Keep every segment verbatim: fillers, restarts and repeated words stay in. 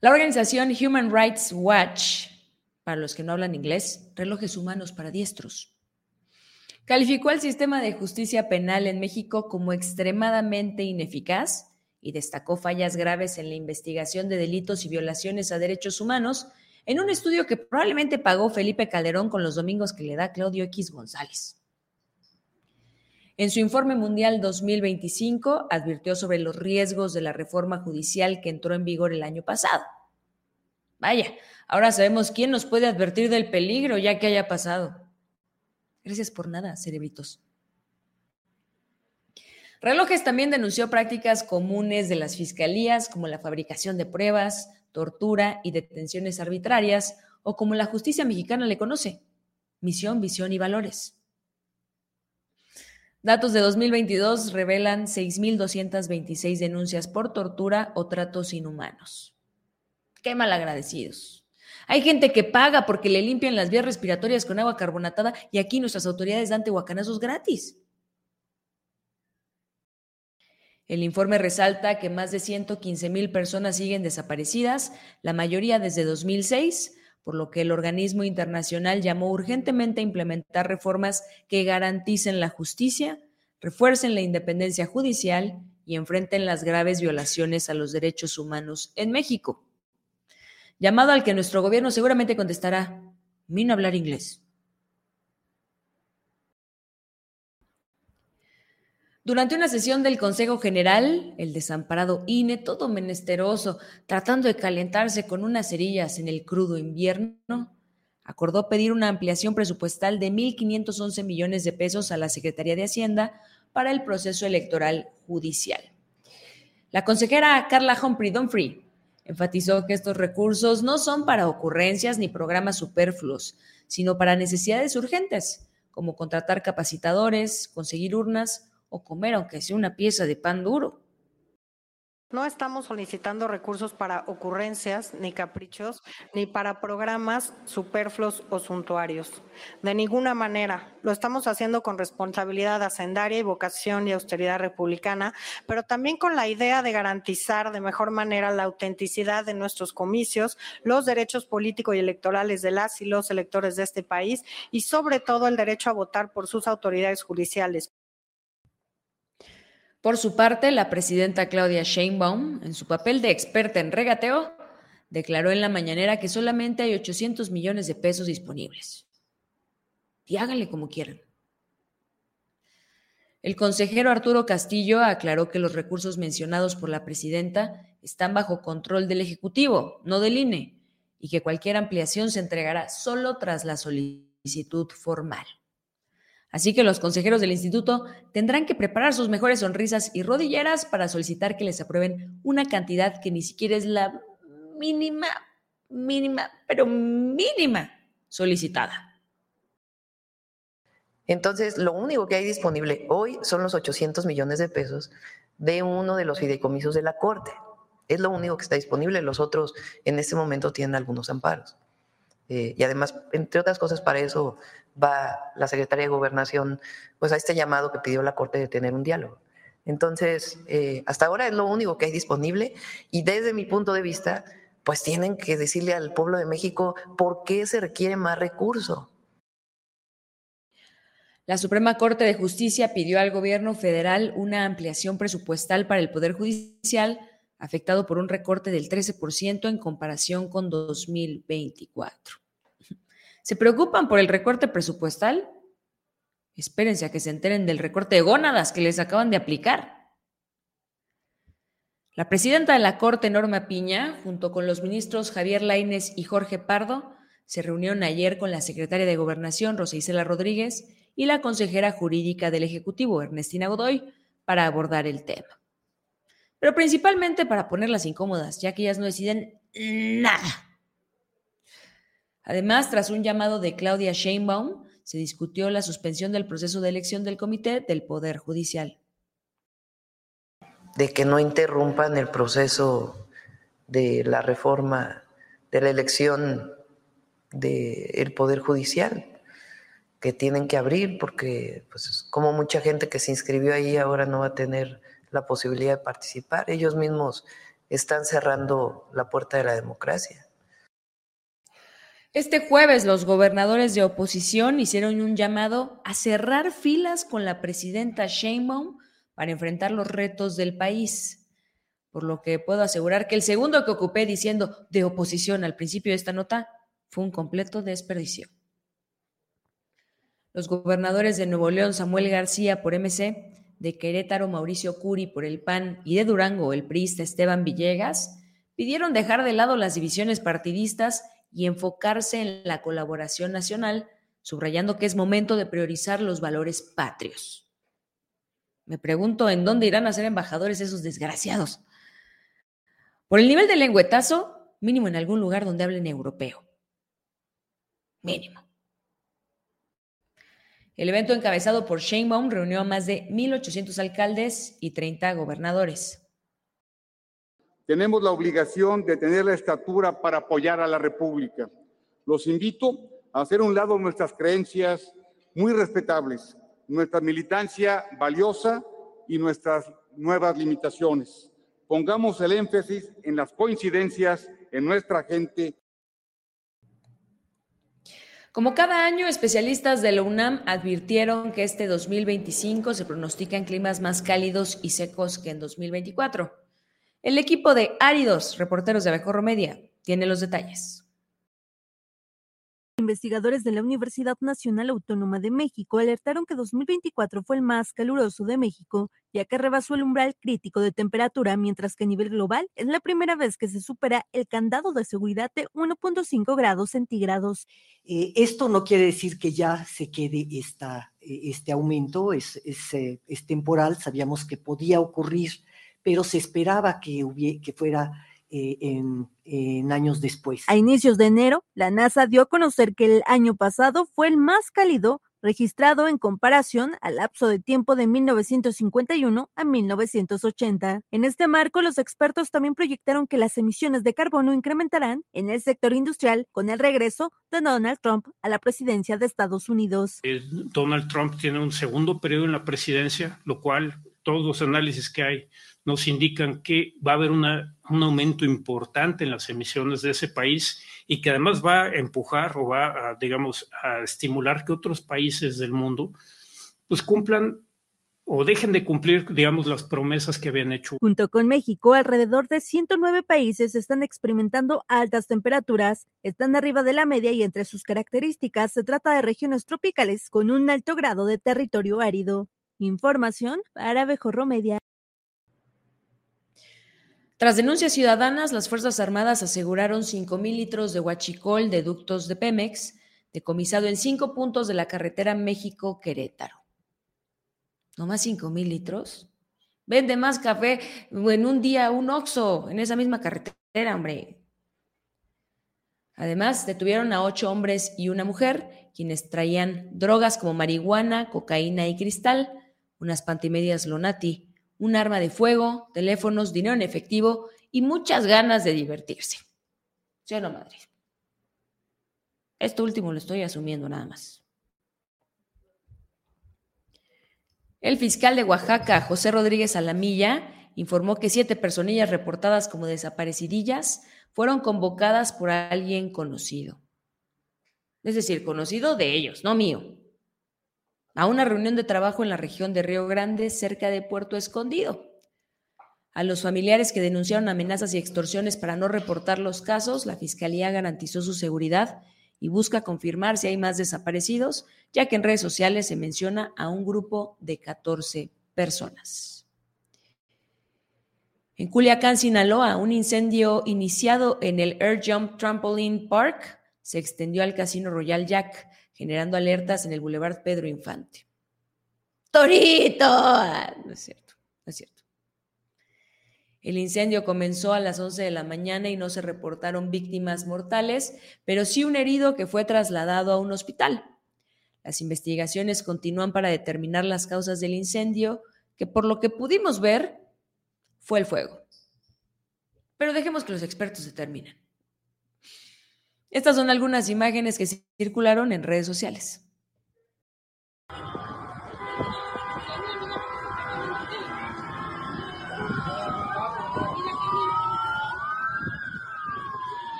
La organización Human Rights Watch, para los que no hablan inglés, relojes humanos para diestros, calificó al sistema de justicia penal en México como extremadamente ineficaz y destacó fallas graves en la investigación de delitos y violaciones a derechos humanos en un estudio que probablemente pagó Felipe Calderón con los domingos que le da Claudio X González. En su informe mundial dos mil veinticinco advirtió sobre los riesgos de la reforma judicial que entró en vigor el año pasado. Vaya, ahora sabemos quién nos puede advertir del peligro ya que haya pasado. Gracias por nada, cerebritos. Relojes también denunció prácticas comunes de las fiscalías como la fabricación de pruebas, tortura y detenciones arbitrarias, o como la justicia mexicana le conoce, misión, visión y valores. Datos de dos mil veintidós revelan seis mil doscientas veintiséis denuncias por tortura o tratos inhumanos. ¡Qué malagradecidos! Hay gente que paga porque le limpian las vías respiratorias con agua carbonatada y aquí nuestras autoridades dan tehuacanazos gratis. El informe resalta que más de ciento quince mil personas siguen desaparecidas, la mayoría desde dos mil seis, por lo que el organismo internacional llamó urgentemente a implementar reformas que garanticen la justicia, refuercen la independencia judicial y enfrenten las graves violaciones a los derechos humanos en México. Llamado al que nuestro gobierno seguramente contestará: vino a hablar inglés. Durante una sesión del Consejo General, el desamparado I N E, todo menesteroso, tratando de calentarse con unas cerillas en el crudo invierno, acordó pedir una ampliación presupuestal de mil quinientos once millones de pesos a la Secretaría de Hacienda para el proceso electoral judicial. La consejera Carla Humphrey Dunphy enfatizó que estos recursos no son para ocurrencias ni programas superfluos, sino para necesidades urgentes, como contratar capacitadores, conseguir urnas o comer aunque sea una pieza de pan duro. No estamos solicitando recursos para ocurrencias, ni caprichos, ni para programas superfluos o suntuarios. De ninguna manera. Lo estamos haciendo con responsabilidad hacendaria y vocación y austeridad republicana, pero también con la idea de garantizar de mejor manera la autenticidad de nuestros comicios, los derechos políticos y electorales de las y los electores de este país y sobre todo el derecho a votar por sus autoridades judiciales. Por su parte, la presidenta Claudia Sheinbaum, en su papel de experta en regateo, declaró en la mañanera que solamente hay ochocientos millones de pesos disponibles. Y háganle como quieran. El consejero Arturo Castillo aclaró que los recursos mencionados por la presidenta están bajo control del Ejecutivo, no del I N E, y que cualquier ampliación se entregará solo tras la solicitud formal. Así que los consejeros del instituto tendrán que preparar sus mejores sonrisas y rodilleras para solicitar que les aprueben una cantidad que ni siquiera es la mínima, mínima, pero mínima solicitada. Entonces, lo único que hay disponible hoy son los ochocientos millones de pesos de uno de los fideicomisos de la Corte. Es lo único que está disponible. Los otros en este momento tienen algunos amparos. Eh, y además, entre otras cosas, para eso va la Secretaría de Gobernación pues, a este llamado que pidió la Corte de tener un diálogo. Entonces, eh, hasta ahora es lo único que hay disponible y desde mi punto de vista, pues tienen que decirle al pueblo de México por qué se requiere más recurso. La Suprema Corte de Justicia pidió al gobierno federal una ampliación presupuestal para el Poder Judicial afectado por un recorte del trece por ciento en comparación con dos mil veinticuatro. ¿Se preocupan por el recorte presupuestal? Espérense a que se enteren del recorte de gónadas que les acaban de aplicar. La presidenta de la Corte, Norma Piña, junto con los ministros Javier Lainez y Jorge Pardo, se reunieron ayer con la secretaria de Gobernación, Rosa Isela Rodríguez, y la consejera jurídica del Ejecutivo, Ernestina Godoy, para abordar el tema. Pero principalmente para ponerlas incómodas, ya que ellas no deciden nada. Además, tras un llamado de Claudia Sheinbaum, se discutió la suspensión del proceso de elección del Comité del Poder Judicial. De que no interrumpan el proceso de la reforma de la elección del Poder Judicial, que tienen que abrir porque pues, como mucha gente que se inscribió ahí ahora no va a tener la posibilidad de participar. Ellos mismos están cerrando la puerta de la democracia. Este jueves los gobernadores de oposición hicieron un llamado a cerrar filas con la presidenta Sheinbaum para enfrentar los retos del país, por lo que puedo asegurar que el segundo que ocupé diciendo de oposición al principio de esta nota fue un completo desperdicio. Los gobernadores de Nuevo León, Samuel García por M C, de Querétaro, Mauricio Curi por el P A N y de Durango, el priista Esteban Villegas, pidieron dejar de lado las divisiones partidistas y enfocarse en la colaboración nacional, subrayando que es momento de priorizar los valores patrios. Me pregunto en dónde irán a ser embajadores esos desgraciados. Por el nivel de lengüetazo, mínimo en algún lugar donde hablen europeo. Mínimo. El evento encabezado por Sheinbaum reunió a más de mil ochocientos alcaldes y treinta gobernadores. Tenemos la obligación de tener la estatura para apoyar a la República. Los invito a hacer a un lado nuestras creencias muy respetables, nuestra militancia valiosa y nuestras nuevas limitaciones. Pongamos el énfasis en las coincidencias en nuestra gente. Como cada año, especialistas de la UNAM advirtieron que este dos mil veinticinco se pronostican climas más cálidos y secos que en dos mil veinticuatro. El equipo de Áridos, reporteros de Abejorro Media, tiene los detalles. Investigadores de la Universidad Nacional Autónoma de México alertaron que dos mil veinticuatro fue el más caluroso de México, ya que rebasó el umbral crítico de temperatura, mientras que a nivel global es la primera vez que se supera el candado de seguridad de uno punto cinco grados centígrados. Eh, esto no quiere decir que ya se quede esta, este aumento, es, es, es temporal, sabíamos que podía ocurrir, pero se esperaba que, hubiera, que fuera eh, en, en años después. A inicios de enero, la NASA dio a conocer que el año pasado fue el más cálido registrado en comparación al lapso de tiempo de mil novecientos cincuenta y uno a mil novecientos ochenta. En este marco, los expertos también proyectaron que las emisiones de carbono incrementarán en el sector industrial con el regreso de Donald Trump a la presidencia de Estados Unidos. Eh, Donald Trump tiene un segundo periodo en la presidencia, lo cual todos los análisis que hay nos indican que va a haber una, un aumento importante en las emisiones de ese país y que además va a empujar o va a, digamos, a estimular que otros países del mundo pues cumplan o dejen de cumplir, digamos, las promesas que habían hecho. Junto con México, alrededor de ciento nueve países están experimentando altas temperaturas, están arriba de la media y entre sus características se trata de regiones tropicales con un alto grado de territorio árido. Información para Abejorro Media. Tras denuncias ciudadanas, las Fuerzas Armadas aseguraron cinco mil litros de huachicol de ductos de Pemex, decomisado en cinco puntos de la carretera México-Querétaro. ¿No más cinco mil litros? Vende más café en un día un Oxxo, en esa misma carretera, hombre. Además, detuvieron a ocho hombres y una mujer, quienes traían drogas como marihuana, cocaína y cristal, unas pantimedias Lonati, un arma de fuego, teléfonos, dinero en efectivo y muchas ganas de divertirse. ¿Sí o no, Madrid? Esto último lo estoy asumiendo nada más. El fiscal de Oaxaca, José Rodríguez Alamilla, informó que siete personillas reportadas como desaparecidillas fueron convocadas por alguien conocido. Es decir, conocido de ellos, no mío. A una reunión de trabajo en la región de Río Grande, cerca de Puerto Escondido. A los familiares que denunciaron amenazas y extorsiones para no reportar los casos, la Fiscalía garantizó su seguridad y busca confirmar si hay más desaparecidos, ya que en redes sociales se menciona a un grupo de catorce personas. En Culiacán, Sinaloa, un incendio iniciado en el Air Jump Trampoline Park se extendió al Casino Royal Jack, generando alertas en el Boulevard Pedro Infante. ¡Torito! No es cierto, no es cierto. El incendio comenzó a las once de la mañana y no se reportaron víctimas mortales, pero sí un herido que fue trasladado a un hospital. Las investigaciones continúan para determinar las causas del incendio, que por lo que pudimos ver, fue el fuego. Pero dejemos que los expertos determinen. Estas son algunas imágenes que circularon en redes sociales.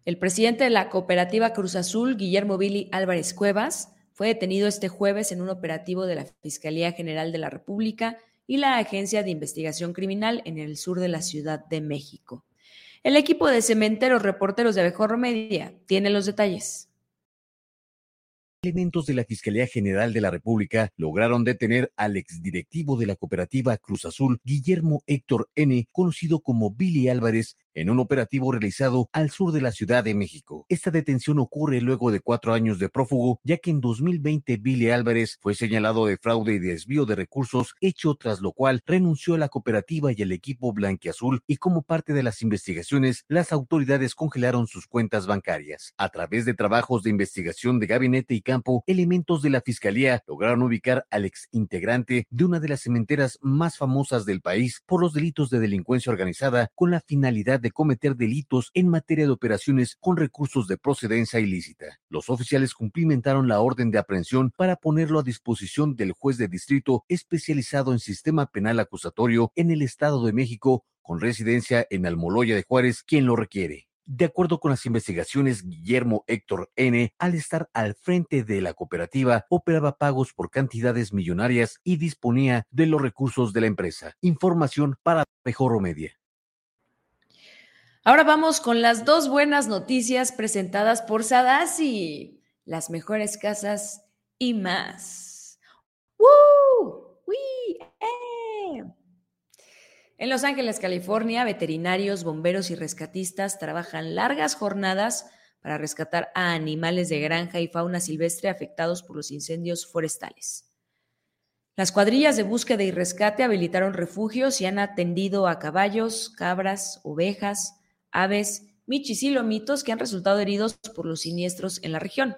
El presidente de la cooperativa Cruz Azul, Guillermo Billy Álvarez Cuevas, fue detenido este jueves en un operativo de la Fiscalía General de la República y la Agencia de Investigación Criminal en el sur de la Ciudad de México. El equipo de cementeros reporteros de Abejorro Media tiene los detalles. Elementos de la Fiscalía General de la República lograron detener al exdirectivo de la cooperativa Cruz Azul, Guillermo Héctor N., conocido como Billy Álvarez, en un operativo realizado al sur de la Ciudad de México. Esta detención ocurre luego de cuatro años de prófugo, ya que en dos mil veinte Billy Álvarez fue señalado de fraude y desvío de recursos, hecho tras lo cual renunció a la cooperativa y al equipo blanquiazul, y como parte de las investigaciones, las autoridades congelaron sus cuentas bancarias. A través de trabajos de investigación de gabinete y campo, elementos de la Fiscalía lograron ubicar al ex integrante de una de las cementeras más famosas del país por los delitos de delincuencia organizada, con la finalidad de cometer delitos en materia de operaciones con recursos de procedencia ilícita. Los oficiales cumplimentaron la orden de aprehensión para ponerlo a disposición del juez de distrito especializado en sistema penal acusatorio en el Estado de México, con residencia en Almoloya de Juárez, quien lo requiere. De acuerdo con las investigaciones, Guillermo Héctor N., al estar al frente de la cooperativa, operaba pagos por cantidades millonarias y disponía de los recursos de la empresa. Información para Abejorro Media. Ahora vamos con las dos buenas noticias presentadas por Sadassi, las mejores casas y más. ¡Woo! ¡Wii! ¡Eh! En Los Ángeles, California, veterinarios, bomberos y rescatistas trabajan largas jornadas para rescatar a animales de granja y fauna silvestre afectados por los incendios forestales. Las cuadrillas de búsqueda y rescate habilitaron refugios y han atendido a caballos, cabras, ovejas, aves, michis y lomitos que han resultado heridos por los siniestros en la región.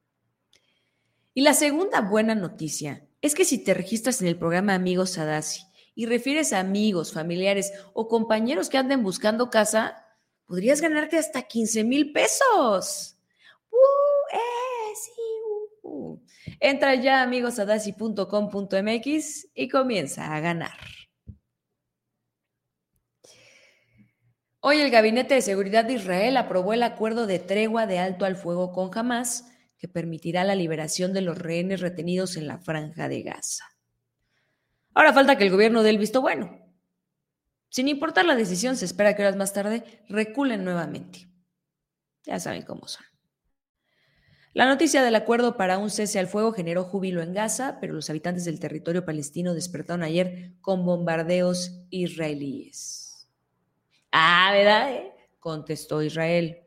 Y la segunda buena noticia es que si te registras en el programa Amigos Sadassi y refieres a amigos, familiares o compañeros que anden buscando casa, podrías ganarte hasta quince mil pesos. ¡Uh! ¡Eh! ¡Sí! Uh, uh. Entra ya a amigos sadassi punto com punto m x y comienza a ganar. Hoy el Gabinete de Seguridad de Israel aprobó el acuerdo de tregua de alto al fuego con Hamás, que permitirá la liberación de los rehenes retenidos en la Franja de Gaza. Ahora falta que el gobierno dé el visto bueno. Sin importar la decisión, se espera que horas más tarde reculen nuevamente. Ya saben cómo son. La noticia del acuerdo para un cese al fuego generó júbilo en Gaza, pero los habitantes del territorio palestino despertaron ayer con bombardeos israelíes. Ah, ¿verdad? Eh? Contestó Israel.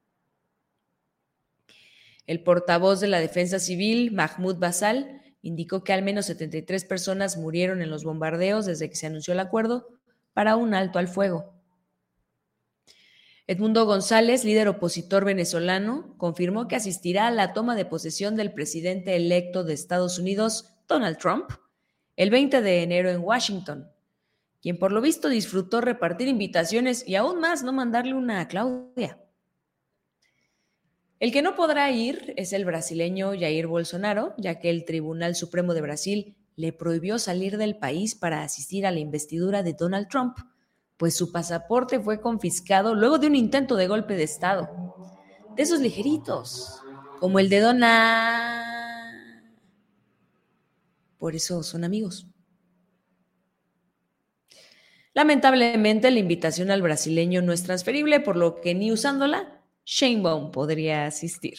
El portavoz de la Defensa Civil, Mahmoud Basal, indicó que al menos setenta y tres personas murieron en los bombardeos desde que se anunció el acuerdo para un alto al fuego. Edmundo González, líder opositor venezolano, confirmó que asistirá a la toma de posesión del presidente electo de Estados Unidos, Donald Trump, el veinte de enero en Washington, quien por lo visto disfrutó repartir invitaciones y aún más no mandarle una a Claudia. El que no podrá ir es el brasileño Jair Bolsonaro, ya que el Tribunal Supremo de Brasil le prohibió salir del país para asistir a la investidura de Donald Trump, pues su pasaporte fue confiscado luego de un intento de golpe de Estado. De esos ligeritos, como el de Donald. Por eso son amigos. Lamentablemente, la invitación al brasileño no es transferible, por lo que ni usándola, Sheinbaum podría asistir.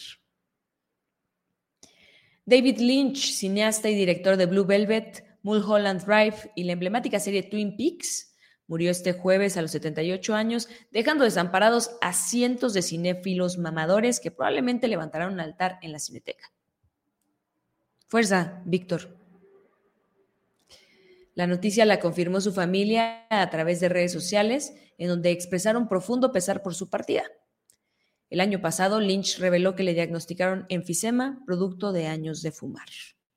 David Lynch, cineasta y director de Blue Velvet, Mulholland Drive y la emblemática serie Twin Peaks, murió este jueves a los setenta y ocho años, dejando desamparados a cientos de cinéfilos mamadores que probablemente levantarán un altar en la cineteca. Fuerza, Víctor. La noticia la confirmó su familia a través de redes sociales, en donde expresaron profundo pesar por su partida. El año pasado, Lynch reveló que le diagnosticaron enfisema, producto de años de fumar.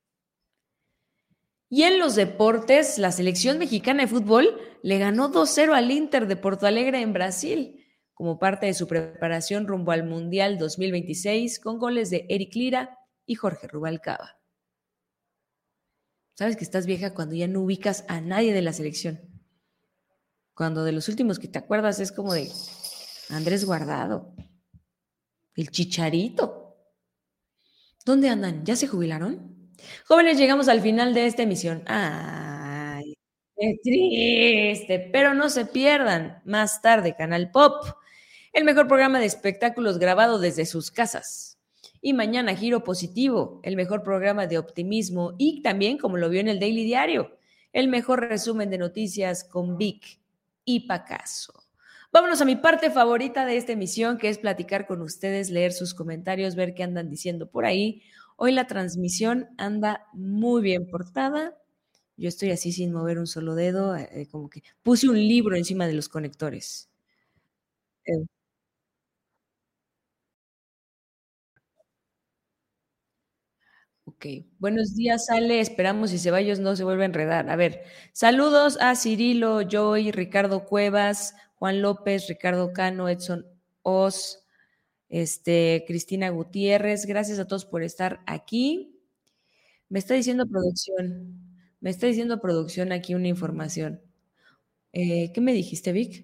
Y en los deportes, la selección mexicana de fútbol le ganó dos cero al Inter de Porto Alegre en Brasil, como parte de su preparación rumbo al Mundial dos mil veintiséis, con goles de Eric Lira y Jorge Rubalcaba. Sabes que estás vieja cuando ya no ubicas a nadie de la selección. Cuando de los últimos que te acuerdas es como de Andrés Guardado. El Chicharito. ¿Dónde andan? ¿Ya se jubilaron? Jóvenes, llegamos al final de esta emisión. Ay, qué triste, pero no se pierdan. Más tarde, Canal Pop, el mejor programa de espectáculos grabado desde sus casas. Y mañana, Giro Positivo, el mejor programa de optimismo y también, como lo vio en el Daily Diario, el mejor resumen de noticias con Vic y Pacaso. Vámonos a mi parte favorita de esta emisión, que es platicar con ustedes, leer sus comentarios, ver qué andan diciendo por ahí. Hoy la transmisión anda muy bien portada. Yo estoy así sin mover un solo dedo, eh, como que puse un libro encima de los conectores. Eh, Ok, buenos días, Ale. Esperamos si Ceballos no se vuelve a enredar. A ver, saludos a Cirilo, Joy, Ricardo Cuevas, Juan López, Ricardo Cano, Edson Oz, este, Cristina Gutiérrez. Gracias a todos por estar aquí. Me está diciendo producción, me está diciendo producción aquí una información. Eh, ¿qué me dijiste, Vic?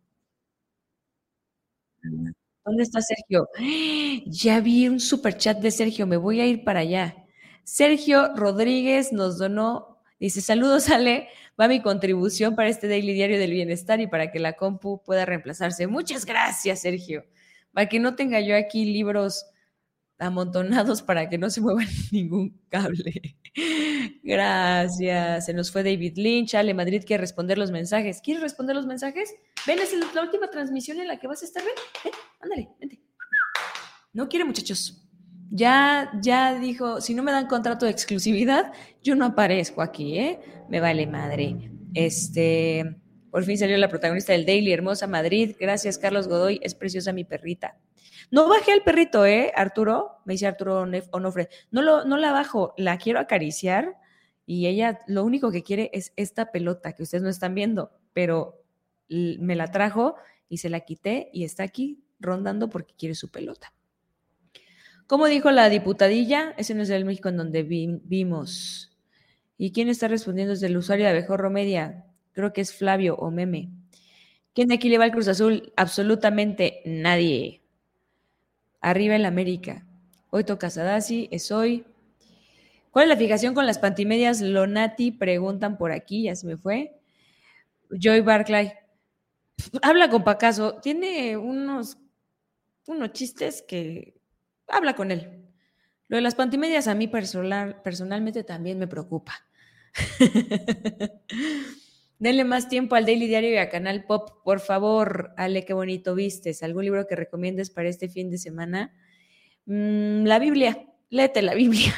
¿Dónde está Sergio? Ya vi un superchat de Sergio, me voy a ir para allá. Sergio Rodríguez nos donó, dice, saludos Ale, va mi contribución para este Daily Diario del Bienestar y para que la compu pueda reemplazarse. Muchas gracias, Sergio. Para que no tenga yo aquí libros amontonados para que no se mueva ningún cable. Gracias. Se nos fue David Lynch. Ale Madrid quiere responder los mensajes. ¿Quieres responder los mensajes? Ven, es la última transmisión en la que vas a estar. Ven, ven, ándale, vente. No quiere, muchachos. Ya, ya dijo, si no me dan contrato de exclusividad, yo no aparezco aquí, ¿eh? Me vale madre. Este, por fin salió la protagonista del Daily, hermosa Madrid. Gracias, Carlos Godoy. Es preciosa mi perrita. No bajé al perrito, ¿eh, Arturo? Me dice Arturo Onofre. No, lo, no la bajo, la quiero acariciar y ella lo único que quiere es esta pelota que ustedes no están viendo, pero me la trajo y se la quité y está aquí rondando porque quiere su pelota. ¿Cómo dijo la diputadilla? Ese no es el México en donde vi, vimos. ¿Y quién está respondiendo? Es el usuario de Abejorro Media. Creo que es Flavio o Meme. ¿Quién de aquí le va al Cruz Azul? Absolutamente nadie. Arriba el América. Hoy toca Sadasi, es hoy. ¿Cuál es la fijación con las pantimedias Lonati? Preguntan por aquí, ya se me fue. Joy Barclay. Habla con Pacaso. Tiene unos, unos chistes que... Habla con él. Lo de las pantimedias a mí personal, personalmente también me preocupa. Denle más tiempo al Daily Diario y a Canal Pop, por favor. Ale, qué bonito vistes. ¿Algún libro que recomiendes para este fin de semana? Mm, la Biblia. Léete la Biblia.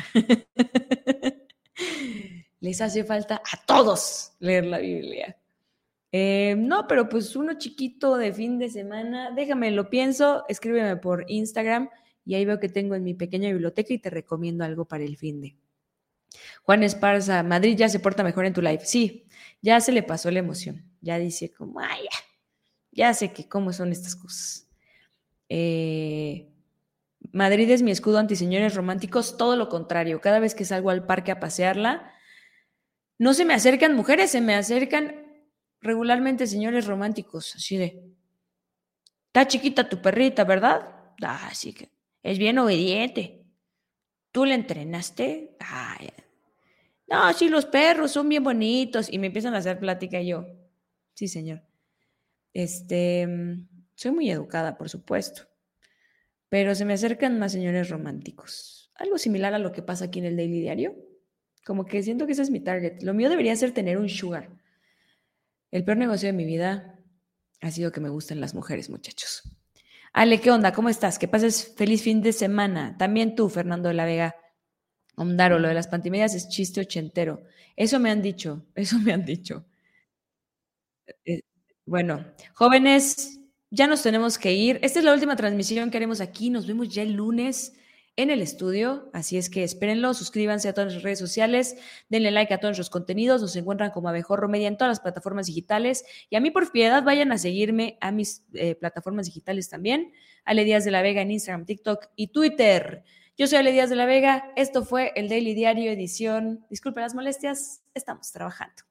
Les hace falta a todos leer la Biblia. Eh, no, pero pues uno chiquito de fin de semana. Déjame, lo pienso. Escríbeme por Instagram y ahí veo que tengo en mi pequeña biblioteca y te recomiendo algo para el fin de. Juan Esparza, Madrid ya se porta mejor en tu live. Sí, ya se le pasó la emoción. Ya dice como, ay, ya, ya sé que cómo son estas cosas. Eh, Madrid es mi escudo anti señores románticos. Todo lo contrario. Cada vez que salgo al parque a pasearla, no se me acercan mujeres, se me acercan regularmente señores románticos. Así de, está chiquita tu perrita, ¿verdad? Ah, sí que es bien obediente. ¿Tú la entrenaste? Ay, no, sí, los perros son bien bonitos. Y me empiezan a hacer plática y yo, sí, señor. Este, soy muy educada, por supuesto. Pero se me acercan más señores románticos. Algo similar a lo que pasa aquí en el Daily Diario. Como que siento que ese es mi target. Lo mío debería ser tener un sugar. El peor negocio de mi vida ha sido que me gusten las mujeres, muchachos. Ale, ¿qué onda? ¿Cómo estás? Que pases feliz fin de semana. También tú, Fernando de la Vega. Omdaro, lo de las pantimedias es chiste ochentero. Eso me han dicho, eso me han dicho. Eh, bueno, jóvenes, ya nos tenemos que ir. Esta es la última transmisión que haremos aquí. Nos vemos ya el lunes en el estudio, así es que espérenlo, suscríbanse a todas nuestras redes sociales, denle like a todos nuestros contenidos, nos encuentran como Abejorro Media en todas las plataformas digitales y a mí por piedad vayan a seguirme a mis eh, plataformas digitales también, Ale Díaz de la Vega en Instagram, TikTok y Twitter. Yo soy Ale Díaz de la Vega, esto fue el Daily Diario edición, disculpen las molestias, estamos trabajando.